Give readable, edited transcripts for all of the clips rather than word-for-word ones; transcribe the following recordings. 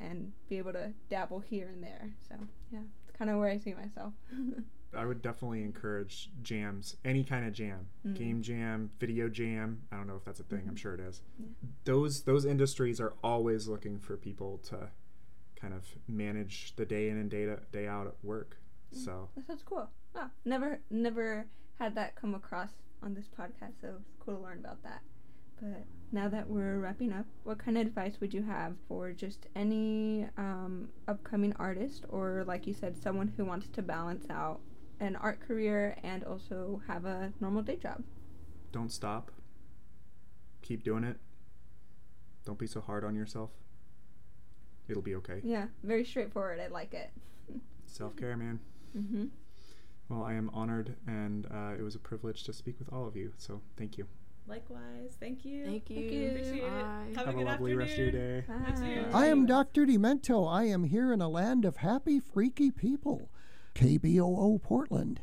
and be able to dabble here and there. So, yeah, it's kind of where I see myself. I would definitely encourage jams, any kind of jam, game jam, video jam. I don't know if that's a thing. I'm sure it is. Yeah. Those industries are always looking for people to kind of manage the day in and day out at work. So that sounds cool. Wow, never had that come across on this podcast, so it's cool to learn about that. But now that we're wrapping up, what kind of advice would you have for just any upcoming artist, or like you said, someone who wants to balance out an art career and also have a normal day job? Don't stop. Keep doing it. Don't be so hard on yourself. It'll be okay. Yeah, very straightforward. I like it. Self-care, man. Mm-hmm. Well, I am honored, and it was a privilege to speak with all of you, so thank you. Likewise. Thank you. Thank you. Appreciate it. Have a good lovely afternoon. rest of your day. Bye. I am Dr. Demento. I am here in a land of happy, freaky people. KBOO Portland.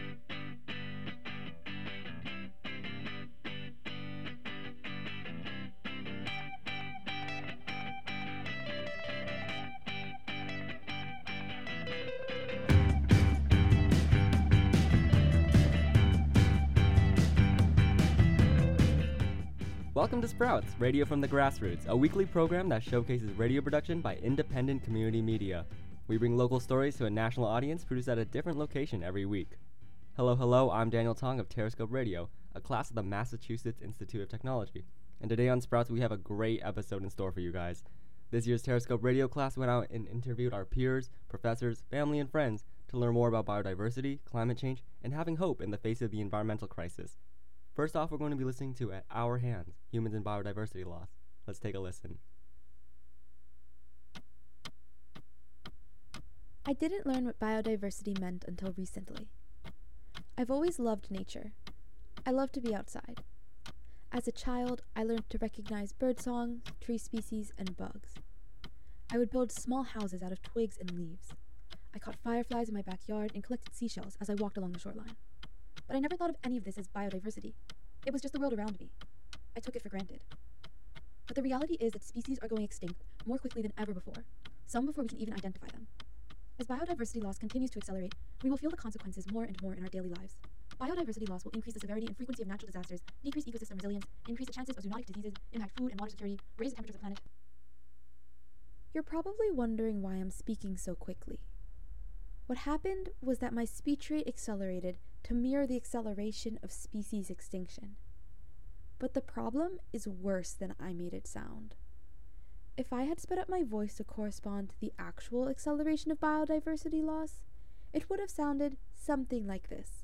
Welcome to Sprouts, Radio from the Grassroots, a weekly program that showcases radio production by independent community media. We bring local stories to a national audience produced at a different location every week. Hello, I'm Daniel Tong of Terrascope Radio, a class of the Massachusetts Institute of Technology. And today on Sprouts, we have a great episode in store for you guys. This year's Terrascope Radio class went out and interviewed our peers, professors, family, and friends to learn more about biodiversity, climate change, and having hope in the face of the environmental crisis. First off, we're going to be listening to At Our Hands, Humans and Biodiversity Loss. Let's take a listen. I didn't learn what biodiversity meant until recently. I've always loved nature. I love to be outside. As a child, I learned to recognize birdsong, tree species, and bugs. I would build small houses out of twigs and leaves. I caught fireflies in my backyard and collected seashells as I walked along the shoreline. But I never thought of any of this as biodiversity. It was just the world around me. I took it for granted. But the reality is that species are going extinct more quickly than ever before, some before we can even identify them. As biodiversity loss continues to accelerate, we will feel the consequences more and more in our daily lives. Biodiversity loss will increase the severity and frequency of natural disasters, decrease ecosystem resilience, increase the chances of zoonotic diseases, impact food and water security, raise the temperatures of the planet. You're probably wondering why I'm speaking so quickly. What happened was that my speech rate accelerated to mirror the acceleration of species extinction. But the problem is worse than I made it sound. If I had sped up my voice to correspond to the actual acceleration of biodiversity loss, it would have sounded something like this.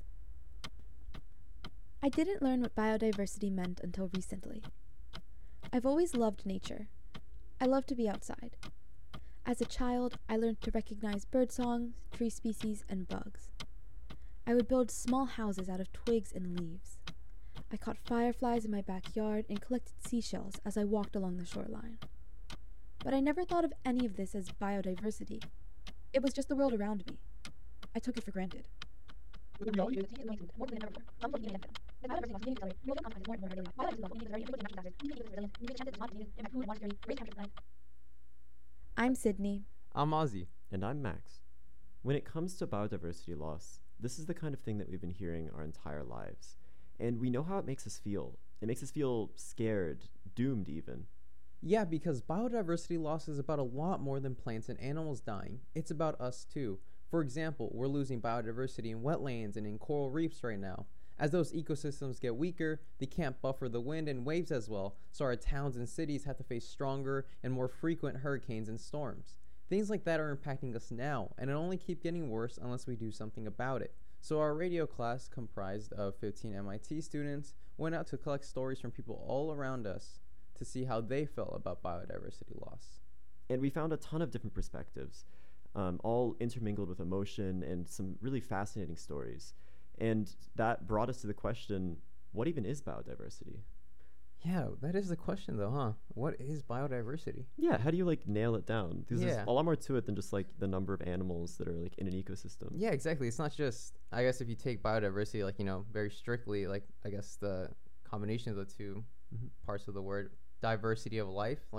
I didn't learn what biodiversity meant until recently. I've always loved nature. I love to be outside. As a child, I learned to recognize birdsong, tree species, and bugs. I would build small houses out of twigs and leaves. I caught fireflies in my backyard and collected seashells as I walked along the shoreline. But I never thought of any of this as biodiversity. It was just the world around me. I took it for granted. The reality is that species more than ever before. Some before we can identify them. As biodiversity loss continues to accelerate, we will feel consequences more and more in our daily lives. Biodiversity loss will increase the severity and frequency of natural disasters, decrease ecosystem resilience, increase the chances of zoonotic diseases, impact food and water security, raise the temperatures of the planet. I'm Sydney. I'm Ozzy. And I'm Max. When it comes to biodiversity loss, this is the kind of thing that we've been hearing our entire lives. And we know how it makes us feel. It makes us feel scared, doomed even. Yeah, because biodiversity loss is about a lot more than plants and animals dying. It's about us too. For example, we're losing biodiversity in wetlands and in coral reefs right now. As those ecosystems get weaker, they can't buffer the wind and waves as well, so our towns and cities have to face stronger and more frequent hurricanes and storms. Things like that are impacting us now, and it'll only keep getting worse unless we do something about it. So our radio class, comprised of 15 MIT students, went out to collect stories from people all around us to see how they felt about biodiversity loss. And we found a ton of different perspectives, all intermingled with emotion and some really fascinating stories. And that brought us to the question, what even is biodiversity? Yeah, that is the question though, huh? What is biodiversity? Yeah, how do you nail it down? Because Yeah. there's a lot more to it than just the number of animals that are in an ecosystem. Yeah, exactly. It's not just, I guess if you take biodiversity, very strictly, I guess the combination of the two parts of the word, diversity of life,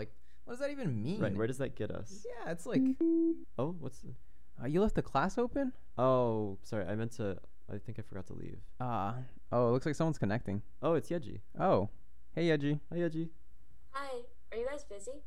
What does that even mean? Right, where does that get us? Yeah, it's like... Oh, what's the... you left the class open? Oh, sorry, I think I forgot to leave. Oh, it looks like someone's connecting. Oh, it's Yeji. Oh. Hey, Yeji. Hi, Yeji. Hi, are you guys busy?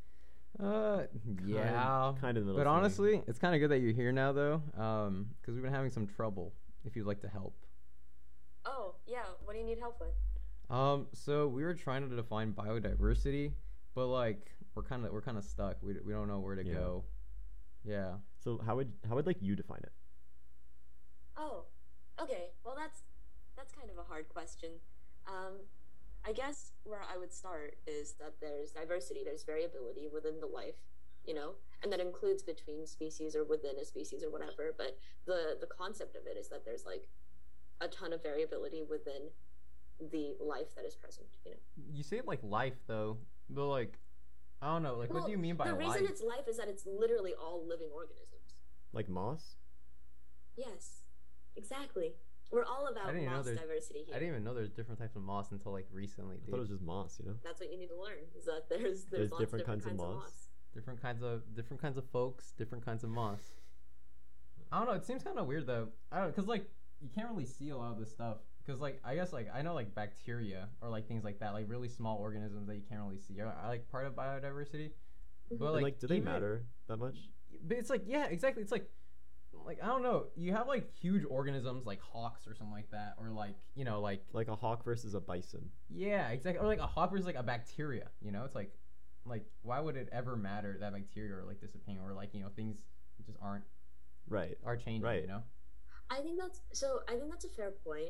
Yeah. Kind of in the middle. But honestly, it's kind of good that you're here now, though, because we've been having some trouble, if you'd like to help. Oh, yeah, what do you need help with? So we were trying to define biodiversity, but, like, we're kind of stuck. We don't know where to go. Yeah. So how would like you define it? Oh, okay. Well, that's kind of a hard question. I guess where I would start is that there's diversity, there's variability within the life, and that includes between species or within a species or whatever. But the concept of it is that there's like a ton of variability within the life that is present. You say it like life though, but like I don't know. Like, what do you mean by life? The reason it's life is that it's literally all living organisms. Like moss? Yes, exactly. We're all about moss diversity here. I didn't even know there's different types of moss until like recently. I thought it was just moss, That's what you need to learn. Is that there's lots different kinds of moss. Different kinds of folks, different kinds of moss. I don't know. It seems kind of weird though. I don't, cause like you can't really see a lot of this stuff. Cause like I guess like I know like bacteria or like things like that, like really small organisms that you can't really see. I like part of biodiversity, but like do they matter that much? But it's like exactly. It's like I don't know. You have like huge organisms like hawks or something like that, or like like a hawk versus a bison. Yeah, exactly. Or like a hawk versus like a bacteria. It's like why would it ever matter that bacteria are like disappearing or like things just are changing. Right. I think that's a fair point.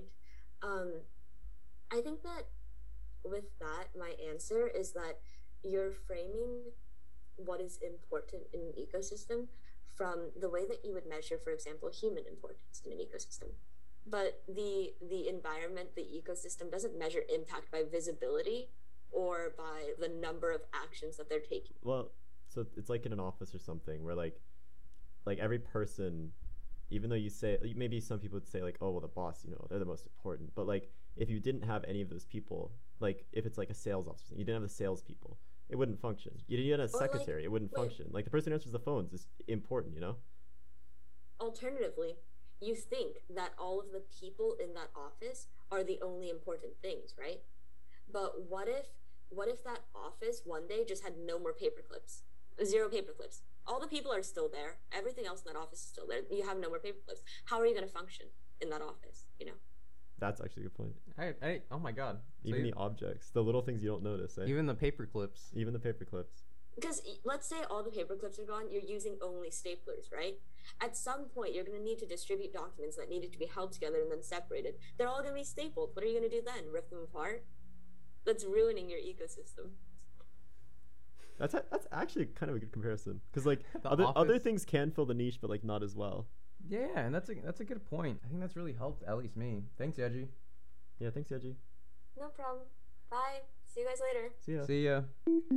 I think that with that, my answer is that you're framing what is important in an ecosystem from the way that you would measure, for example, human importance in an ecosystem. But the environment, the ecosystem doesn't measure impact by visibility or by the number of actions that they're taking. Well, so it's like in an office or something where like every person, even though you say, maybe some people would say like, oh, well, the boss, they're the most important. But like, if you didn't have any of those people, like if it's like a sales officer, you didn't have the salespeople, it wouldn't function. You didn't have a secretary, it wouldn't function. Like the person who answers the phones is important, Alternatively, you think that all of the people in that office are the only important things, right? But what if that office one day just had no more paper clips? 0 paper clips. All the people are still there. Everything else in that office is still there. You have no more paper clips. How are you going to function in that office, That's actually a good point. Oh my god. Even the objects, the little things you don't notice. Eh? Even the paper clips. Because let's say all the paper clips are gone, you're using only staplers, right? At some point, you're going to need to distribute documents that needed to be held together and then separated. They're all going to be stapled. What are you going to do then? Rip them apart? That's ruining your ecosystem. That's actually kind of a good comparison, because like other things can fill the niche, but like not as well. Yeah, and that's a good point. I think that's really helped at least me. Thanks, Yeji. Yeah, thanks, Yeji. No problem. Bye. See you guys later. See ya.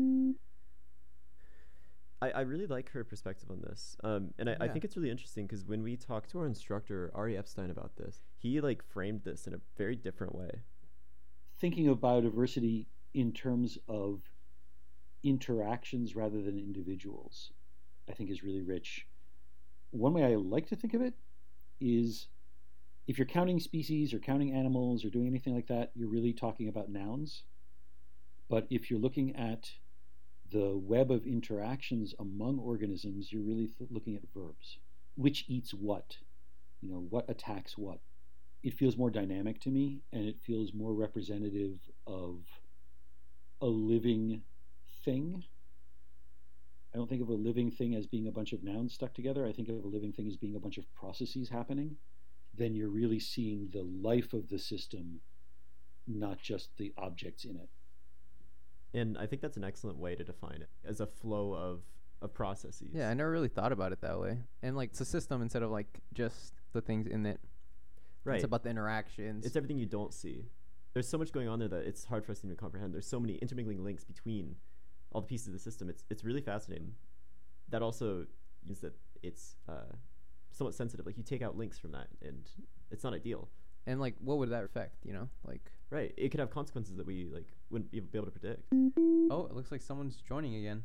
I really like her perspective on this, and I think it's really interesting because when we talked to our instructor Ari Epstein about this, he like framed this in a very different way. Thinking of biodiversity in terms of interactions rather than individuals, I think is really rich. One way I like to think of it is if you're counting species or counting animals or doing anything like that, you're really talking about nouns. But if you're looking at the web of interactions among organisms, you're really looking at verbs. Which eats what? What attacks what? It feels more dynamic to me, and it feels more representative of a living thing. I don't think of a living thing as being a bunch of nouns stuck together. I think of a living thing as being a bunch of processes happening. Then you're really seeing the life of the system, not just the objects in it. And I think that's an excellent way to define it, as a flow of processes. Yeah, I never really thought about it that way. And like it's a system instead of like just the things in it. Right. It's about the interactions. It's everything you don't see. There's so much going on there that it's hard for us to even comprehend. There's so many intermingling links between all the pieces of the system. It's really fascinating. That also means that it's somewhat sensitive. Like you take out links from that, and it's not ideal. And like, what would that affect? Like right. It could have consequences that we like wouldn't be able to predict. Oh, it looks like someone's joining again.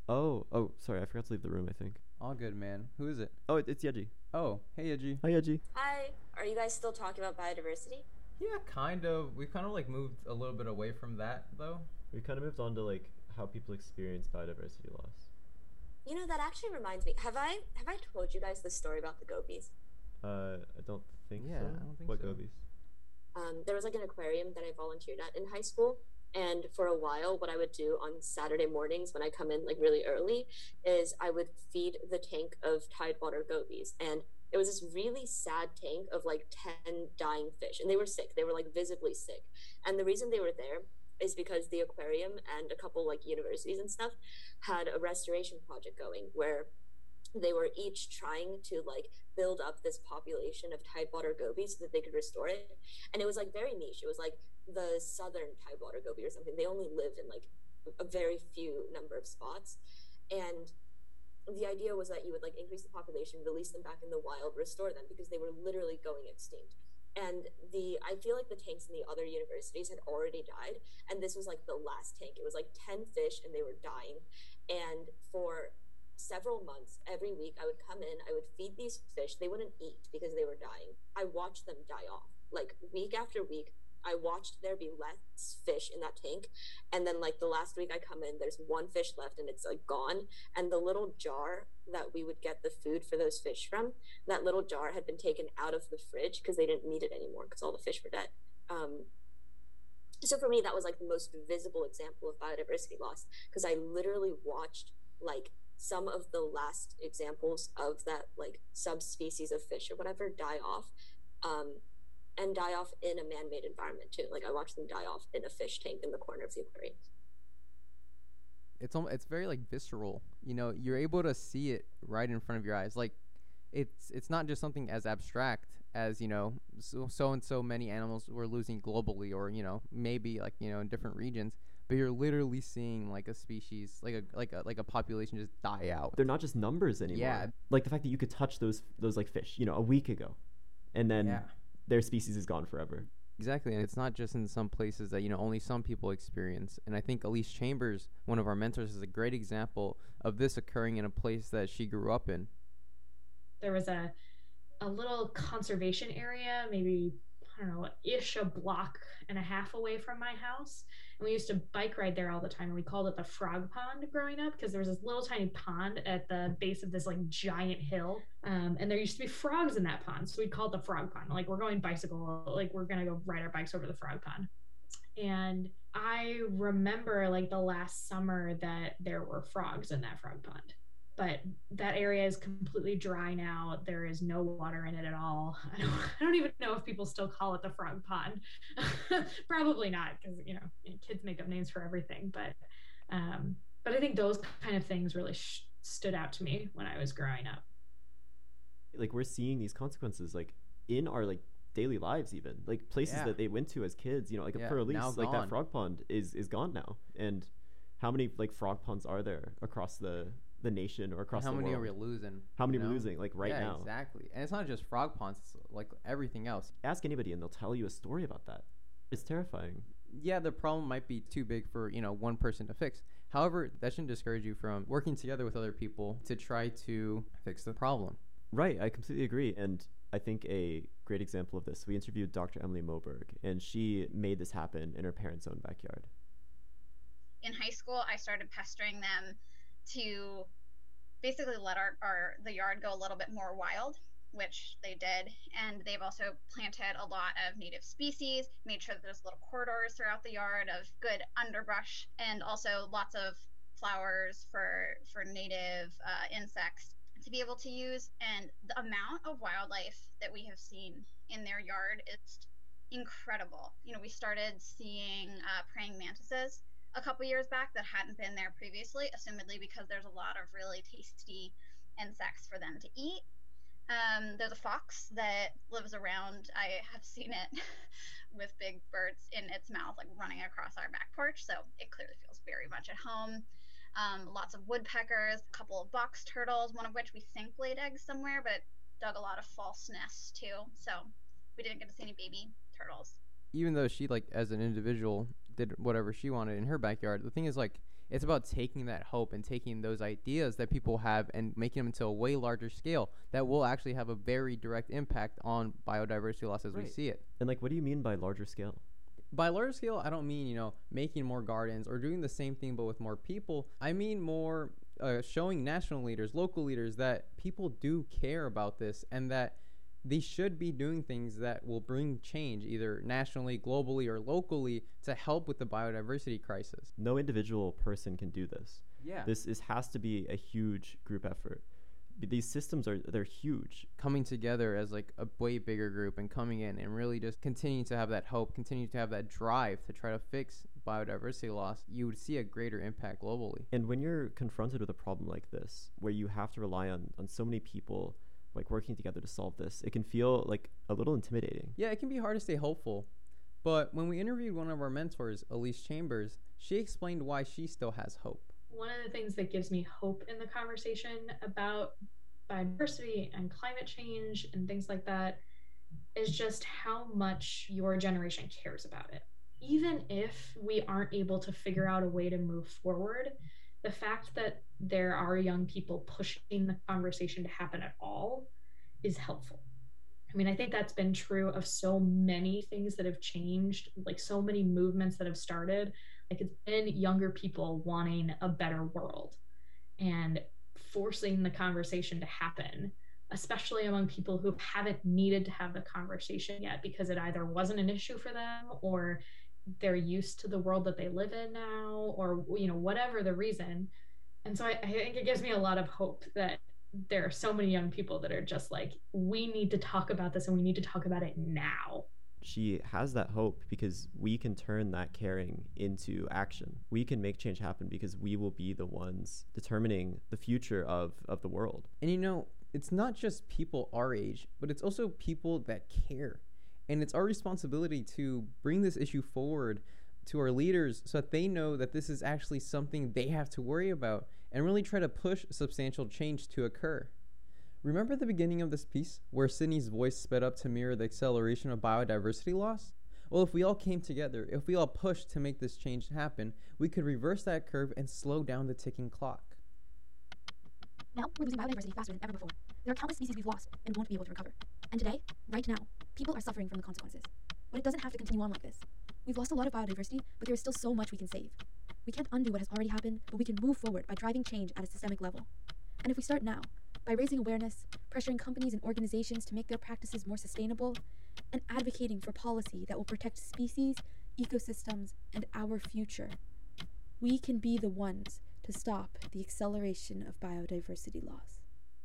Oh, sorry, I forgot to leave the room, I think. All good, man. Who is it? Oh, it's Yeji. Oh, hey, Yeji. Hi, Yeji. Hi. Are you guys still talking about biodiversity? Yeah, kind of. We've kind of like moved a little bit away from that, though. We kind of moved on to like how people experience biodiversity loss. You know, that actually reminds me. Have I told you guys the story about the gobies? I don't think so. I don't think what so. gobies? There was like an aquarium that I volunteered at in high school. And for a while, what I would do on Saturday mornings when I come in like really early is I would feed the tank of tidewater gobies. And it was this really sad tank of like 10 dying fish. And they were sick. They were like visibly sick. And the reason they were there is because the aquarium and a couple like universities and stuff had a restoration project going where they were each trying to like build up this population of tidewater gobies so that they could restore it. And it was like very niche. It was like the southern tidewater goby or something. They only lived in like a very few number of spots. And the idea was that you would like increase the population, release them back in the wild, restore them because they were literally going extinct. And I feel like the tanks in the other universities had already died. And this was like the last tank. It was like 10 fish and they were dying. And for several months, every week I would come in, I would feed these fish. They wouldn't eat because they were dying. I watched them die off. Like week after week, I watched there be less fish in that tank. And then like the last week I come in, there's one fish left and it's like gone. And the little jar that we would get the food for those fish from, that little jar had been taken out of the fridge because they didn't need it anymore because all the fish were dead. So for me, that was like the most visible example of biodiversity loss because I literally watched like some of the last examples of that like subspecies of fish or whatever die off. And die off in a man-made environment too. Like I watched them die off in a fish tank in the corner of the aquarium. It's very like visceral. You know, you're able to see it right in front of your eyes. Like it's not just something as abstract as, you know, so and so many animals we're losing globally, or, you know, maybe like, you know, in different regions. But you're literally seeing like a species, like a population just die out. They're not just numbers anymore. Yeah. Like the fact that you could touch those like fish, you know, a week ago, and then their species is gone forever. Exactly, and it's not just in some places that, you know, only some people experience. And I think Elise Chambers, one of our mentors, is a great example of this occurring in a place that she grew up in. There was a little conservation area, maybe, I don't know, ish a block and a half away from my house. And we used to bike ride there all the time. And we called it the Frog Pond growing up because there was this little tiny pond at the base of this like giant hill. And there used to be frogs in that pond. So we called it the Frog Pond. Like, we're going bicycle, like we're going to go ride our bikes over the Frog Pond. And I remember like the last summer that there were frogs in that frog pond. But that area is completely dry now. There is no water in it at all. I don't even know if people still call it the Frog Pond. Probably not, because, you know, kids make up names for everything. But I think those kind of things really stood out to me when I was growing up. Like, we're seeing these consequences, like, in our, like, daily lives even. Like, places that they went to as kids, you know, like a Perlis, like that frog pond is gone now. And how many, like, frog ponds are there across the nation or across the world? How many are we losing? How many are we losing, like, right now? Exactly. And it's not just frog ponds, it's like everything else. Ask anybody and they'll tell you a story about that. It's terrifying. Yeah, the problem might be too big for, you know, one person to fix. However, that shouldn't discourage you from working together with other people to try to fix the problem. Right, I completely agree. And I think a great example of this, we interviewed Dr. Emily Moberg, and she made this happen in her parents' own backyard. In high school, I started pestering them to basically let the yard go a little bit more wild, which they did. And they've also planted a lot of native species, made sure that there's little corridors throughout the yard of good underbrush, and also lots of flowers for native insects to be able to use. And the amount of wildlife that we have seen in their yard is incredible. You know, we started seeing praying mantises a couple years back that hadn't been there previously, assumedly because there's a lot of really tasty insects for them to eat. There's a fox that lives around. I have seen it with big birds in its mouth, like running across our back porch, so it clearly feels very much at home. Lots of woodpeckers, a couple of box turtles, one of which we think laid eggs somewhere, but dug a lot of false nests too, so we didn't get to see any baby turtles. Even though she, like, as an individual, did whatever she wanted in her backyard, the thing is, like, It's about taking that hope and taking those ideas that people have and making them into a way larger scale that will actually have a very direct impact on biodiversity loss as we see it. And like, what do you mean by larger scale? By larger scale, I don't mean, making more gardens or doing the same thing but with more people. I mean more showing national leaders, local leaders, that people do care about this and that they should be doing things that will bring change either nationally, globally, or locally to help with the biodiversity crisis. No individual person can do this. Yeah. This has to be a huge group effort. These systems they're huge. Coming together as like a way bigger group and coming in and really just continuing to have that hope, continue to have that drive to try to fix biodiversity loss, you would see a greater impact globally. And when you're confronted with a problem like this, where you have to rely on so many people like working together to solve this, it can feel like a little intimidating. Yeah, it can be hard to stay hopeful. But when we interviewed one of our mentors, Elise Chambers, she explained why she still has hope. One of the things that gives me hope in the conversation about biodiversity and climate change and things like that is just how much your generation cares about it. Even if we aren't able to figure out a way to move forward, the fact that there are young people pushing the conversation to happen at all is helpful. I mean, I think that's been true of so many things that have changed, like so many movements that have started. Like, it's been younger people wanting a better world and forcing the conversation to happen, especially among people who haven't needed to have the conversation yet because it either wasn't an issue for them or they're used to the world that they live in now, or whatever the reason. And so I think it gives me a lot of hope that there are so many young people that are just like, we need to talk about this and we need to talk about it now. She has that hope because we can turn that caring into action. We can make change happen because we will be the ones determining the future of the world. And it's not just people our age, but it's also people that care. And it's our responsibility to bring this issue forward to our leaders so that they know that this is actually something they have to worry about and really try to push substantial change to occur. Remember the beginning of this piece where Sydney's voice sped up to mirror the acceleration of biodiversity loss? Well, if we all came together, if we all pushed to make this change happen, we could reverse that curve and slow down the ticking clock. Now we're losing biodiversity faster than ever before. There are countless species we've lost and won't be able to recover. And today, right now, people are suffering from the consequences. But it doesn't have to continue on like this. We've lost a lot of biodiversity, but there is still so much we can save. We can't undo what has already happened, but we can move forward by driving change at a systemic level. And if we start now, by raising awareness, pressuring companies and organizations to make their practices more sustainable, and advocating for policy that will protect species, ecosystems, and our future, we can be the ones to stop the acceleration of biodiversity loss.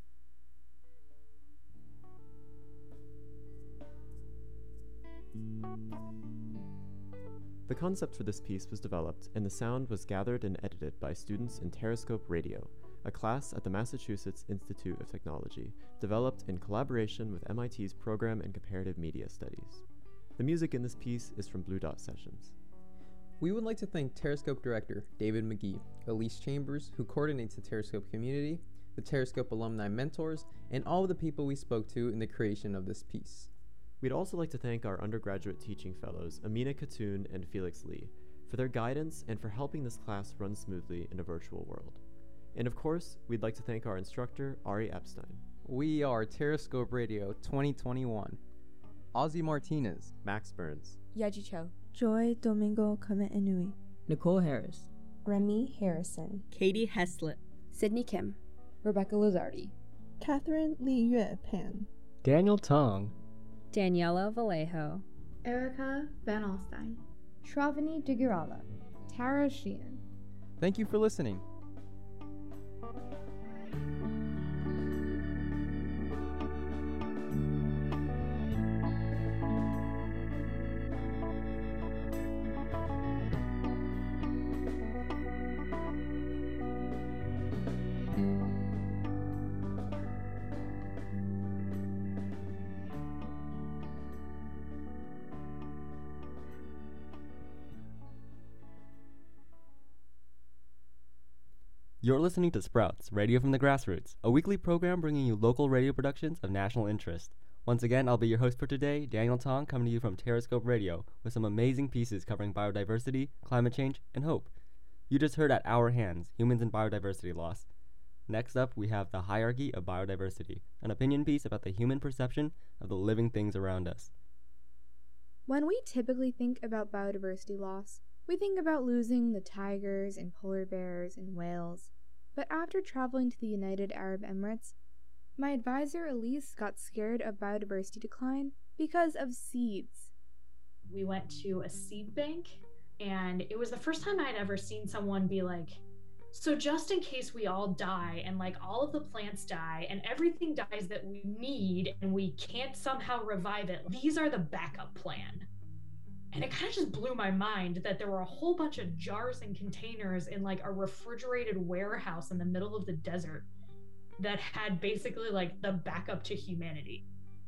The concept for this piece was developed and the sound was gathered and edited by students in Terrascope Radio, a class at the Massachusetts Institute of Technology, developed in collaboration with MIT's Program in Comparative Media Studies. The music in this piece is from Blue Dot Sessions. We would like to thank Terrascope Director David McGee, Elise Chambers, who coordinates the Terrascope community, the Terrascope alumni mentors, and all of the people we spoke to in the creation of this piece. We'd also like to thank our undergraduate teaching fellows, Amina Khatun and Felix Lee, for their guidance and for helping this class run smoothly in a virtual world. And of course, we'd like to thank our instructor, Ari Epstein. We are Terrascope Radio 2021. Ozzy Martinez, Max Burns, Yaji Cho, Joy Domingo Kame-Inui, Nicole Harris, Remy Harrison, Katie Heslett, Sydney Kim, Rebecca Lizardi, Catherine Li Yue Pan, Daniel Tong, Daniela Vallejo, Erica Van Alstyne, Shravani Digirala, Tara Sheehan. Thank you for listening. You're listening to Sprouts, Radio from the Grassroots, a weekly program bringing you local radio productions of national interest. Once again, I'll be your host for today, Daniel Tong, coming to you from Terrascope Radio, with some amazing pieces covering biodiversity, climate change, and hope. You just heard At Our Hands, Humans and Biodiversity Loss. Next up, we have The Hierarchy of Biodiversity, an opinion piece about the human perception of the living things around us. When we typically think about biodiversity loss, we think about losing the tigers and polar bears and whales. But after traveling to the United Arab Emirates, my advisor Elise got scared of biodiversity decline because of seeds. We went to a seed bank, and it was the first time I'd ever seen someone be like, so just in case we all die and like all of the plants die and everything dies that we need and we can't somehow revive it, these are the backup plan. And it kind of just blew my mind that there were a whole bunch of jars and containers in like a refrigerated warehouse in the middle of the desert that had basically like the backup to humanity.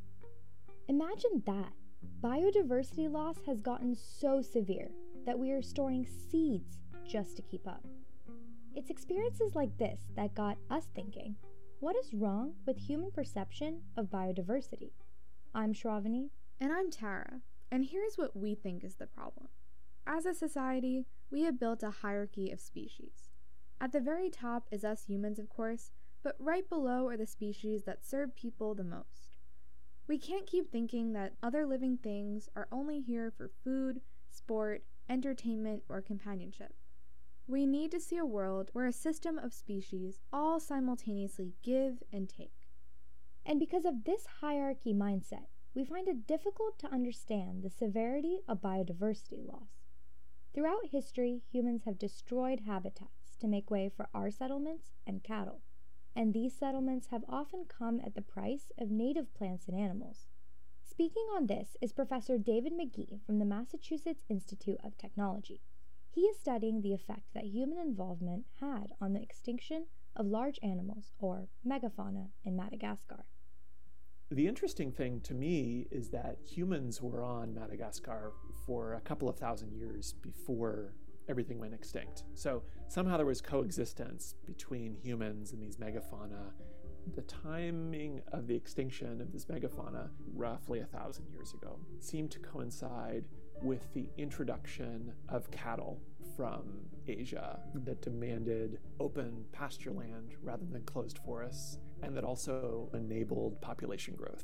Imagine that. Biodiversity loss has gotten so severe that we are storing seeds just to keep up. It's experiences like this that got us thinking, what is wrong with human perception of biodiversity? I'm Shravani. And I'm Tara. And here's what we think is the problem. As a society, we have built a hierarchy of species. At the very top is us humans, of course, but right below are the species that serve people the most. We can't keep thinking that other living things are only here for food, sport, entertainment, or companionship. We need to see a world where a system of species all simultaneously give and take. And because of this hierarchy mindset, we find it difficult to understand the severity of biodiversity loss. Throughout history, humans have destroyed habitats to make way for our settlements and cattle, and these settlements have often come at the price of native plants and animals. Speaking on this is Professor David McGee from the Massachusetts Institute of Technology. He is studying the effect that human involvement had on the extinction of large animals, or megafauna, in Madagascar. The interesting thing to me is that humans were on Madagascar for a couple of thousand years before everything went extinct. So somehow there was coexistence between humans and these megafauna. The timing of the extinction of this megafauna, roughly 1,000 years ago, seemed to coincide with the introduction of cattle from Asia that demanded open pasture land rather than closed forests, and that also enabled population growth.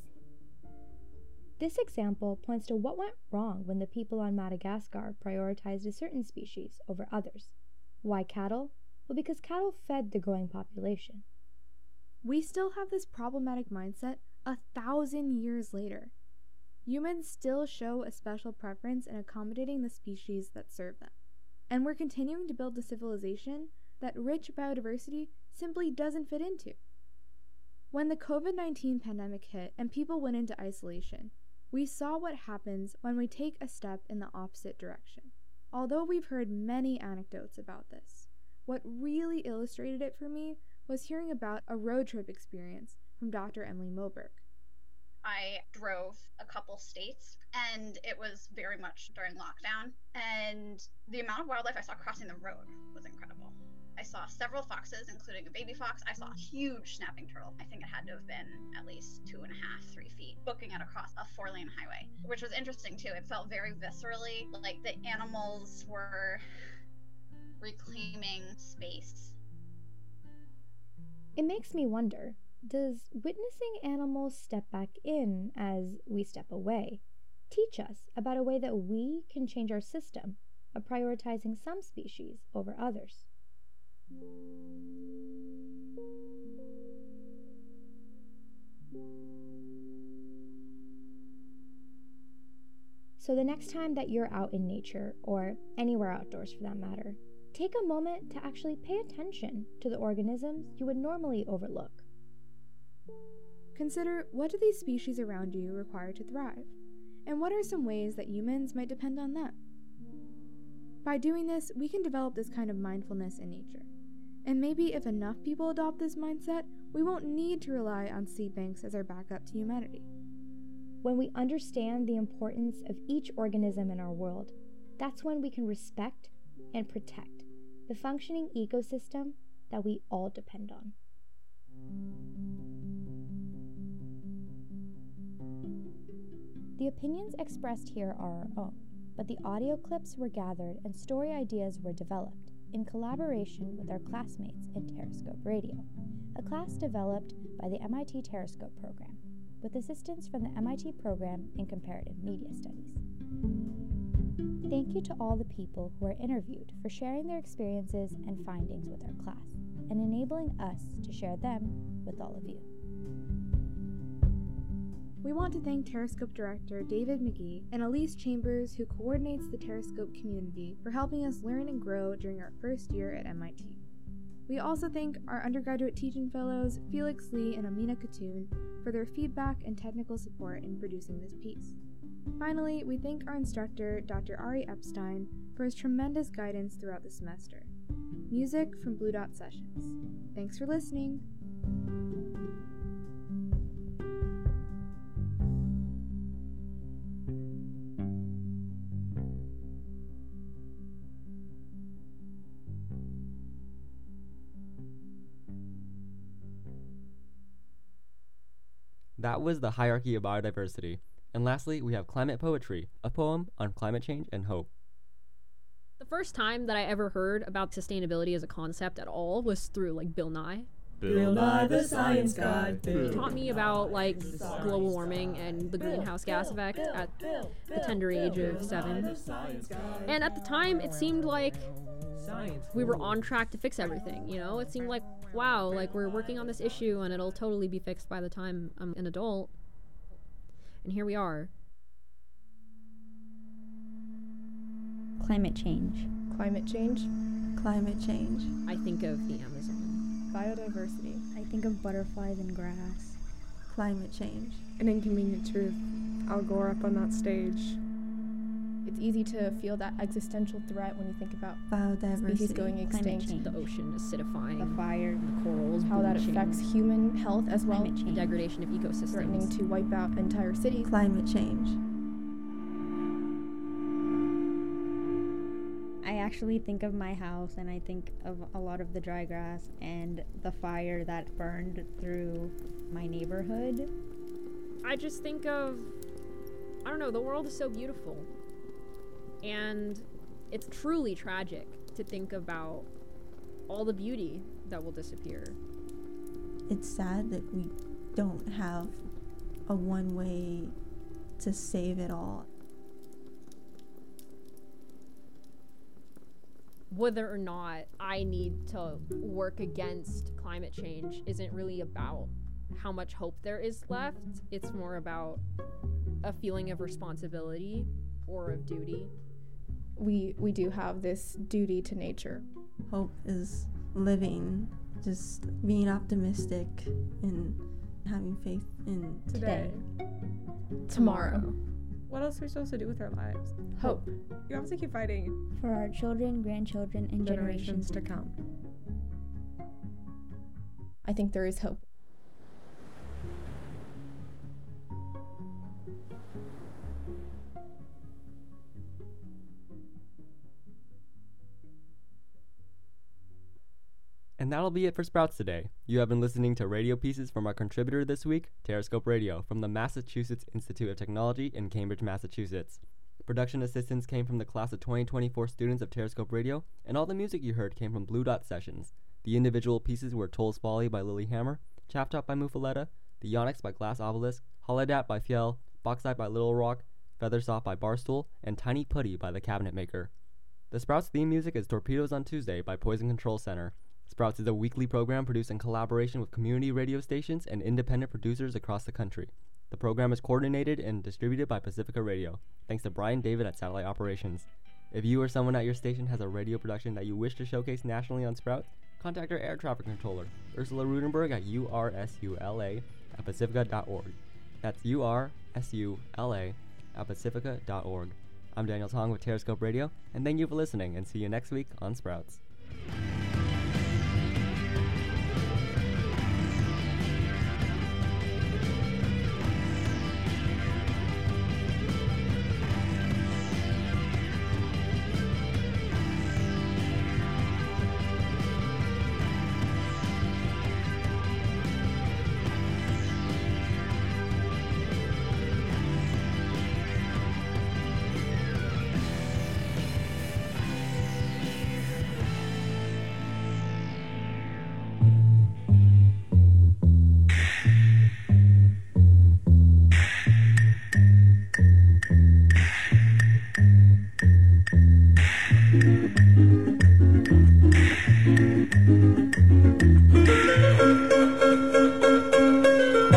This example points to what went wrong when the people on Madagascar prioritized a certain species over others. Why cattle? Well, because cattle fed the growing population. We still have this problematic mindset 1,000 years later. Humans still show a special preference in accommodating the species that serve them. And we're continuing to build a civilization that rich biodiversity simply doesn't fit into. When the COVID-19 pandemic hit and people went into isolation, we saw what happens when we take a step in the opposite direction. Although we've heard many anecdotes about this, what really illustrated it for me was hearing about a road trip experience from Dr. Emily Moberg. I drove a couple states, and it was very much during lockdown, and the amount of wildlife I saw crossing the road was incredible. I saw several foxes, including a baby fox. I saw a huge snapping turtle. I think it had to have been at least 2.5, 3 feet, booking it across a 4-lane highway, which was interesting too. It felt very viscerally like the animals were reclaiming space. It makes me wonder, does witnessing animals step back in as we step away teach us about a way that we can change our system of prioritizing some species over others? So the next time that you're out in nature, or anywhere outdoors for that matter, take a moment to actually pay attention to the organisms you would normally overlook. Consider, what do these species around you require to thrive? And what are some ways that humans might depend on them? By doing this, we can develop this kind of mindfulness in nature. And maybe if enough people adopt this mindset, we won't need to rely on seed banks as our backup to humanity. When we understand the importance of each organism in our world, that's when we can respect and protect the functioning ecosystem that we all depend on. The opinions expressed here are our own, but the audio clips were gathered and story ideas were developed in collaboration with our classmates in Terrascope Radio, a class developed by the MIT Terrascope program, with assistance from the MIT program in Comparative Media Studies. Thank you to all the people who are interviewed for sharing their experiences and findings with our class, and enabling us to share them with all of you. We want to thank Terrascope Director David McGee and Elise Chambers, who coordinates the Terrascope community, for helping us learn and grow during our first year at MIT. We also thank our undergraduate teaching fellows, Felix Lee and Amina Khatun, for their feedback and technical support in producing this piece. Finally, we thank our instructor, Dr. Ari Epstein, for his tremendous guidance throughout the semester. Music from Blue Dot Sessions. Thanks for listening. That was The Hierarchy of Biodiversity. And lastly, we have Climate Poetry, a poem on climate change and hope. The first time that I ever heard about sustainability as a concept at all was through Bill Nye. Bill Nye the Science Guy. He taught me about global warming and the greenhouse gas effect at the tender age of 7. And at the time, it seemed like we were on track to fix everything, It seemed like, wow, we're working on this issue and it'll totally be fixed by the time I'm an adult. And here we are. Climate change. Climate change. Climate change. I think of the Amazon. Biodiversity. I think of butterflies and grass. Climate change. An inconvenient truth. Al Gore up on that stage. It's easy to feel that existential threat when you think about biodiversity, species going extinct. The ocean acidifying, the fire, the corals, how bleaching, that affects human health as well. Climate change. The degradation of ecosystems. Threatening to wipe out entire cities. Climate change. I actually think of my house and I think of a lot of the dry grass and the fire that burned through my neighborhood. I just think of, the world is so beautiful. And it's truly tragic to think about all the beauty that will disappear. It's sad that we don't have a one way to save it all. Whether or not I need to work against climate change isn't really about how much hope there is left. It's more about a feeling of responsibility or of duty. We do have this duty to nature. Hope is living, just being optimistic and having faith in today. Tomorrow. What else are we supposed to do with our lives? Hope. You have to keep fighting. For our children, grandchildren, and generations to come. I think there is hope. And that'll be it for Sprouts today. You have been listening to radio pieces from our contributor this week, Terrascope Radio, from the Massachusetts Institute of Technology in Cambridge, Massachusetts. Production assistance came from the class of 2024 students of Terrascope Radio, and all the music you heard came from Blue Dot Sessions. The individual pieces were Toll's Folly by Lily Hammer, Chaff Top by Mufaletta, The Yonics by Glass Obelisk, Holodat by Fjell, Bauxite by Little Rock, Feathersoft by Barstool, and Tiny Putty by The Cabinet Maker. The Sprouts theme music is Torpedoes on Tuesday by Poison Control Center. Sprouts is a weekly program produced in collaboration with community radio stations and independent producers across the country. The program is coordinated and distributed by Pacifica Radio, thanks to Brian David at Satellite Operations. If you or someone at your station has a radio production that you wish to showcase nationally on Sprouts, contact our air traffic controller, Ursula Rudenberg at ursula@pacifica.org. That's ursula@pacifica.org. I'm Daniel Tong with Terrascope Radio, and thank you for listening, and see you next week on Sprouts.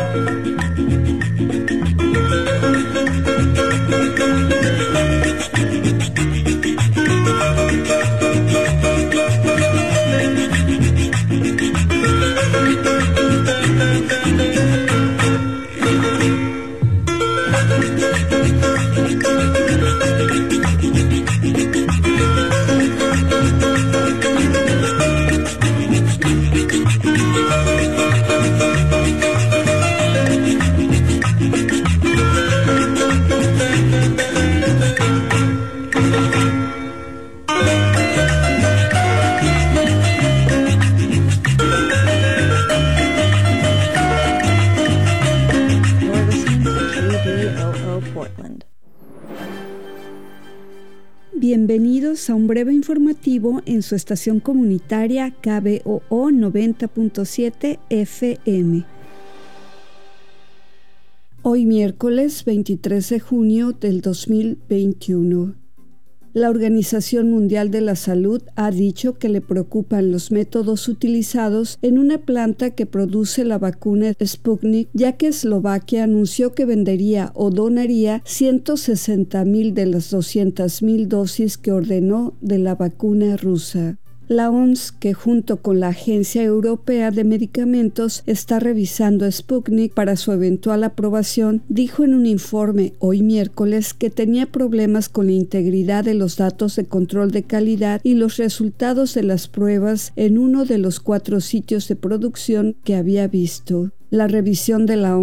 Bienvenidos a un breve informativo en su estación comunitaria KBOO 90.7 FM. Hoy miércoles 23 de junio del 2021. La Organización Mundial de la Salud ha dicho que le preocupan los métodos utilizados en una planta que produce la vacuna Sputnik, ya que Eslovaquia anunció que vendería o donaría 160,000 de las 200,000 dosis que ordenó de la vacuna rusa. La OMS, que junto con la Agencia Europea de Medicamentos está revisando Sputnik para su eventual aprobación, dijo en un informe hoy miércoles que tenía problemas con la integridad de los datos de control de calidad y los resultados de las pruebas en uno de los 4 sitios de producción que había visto. La revisión de la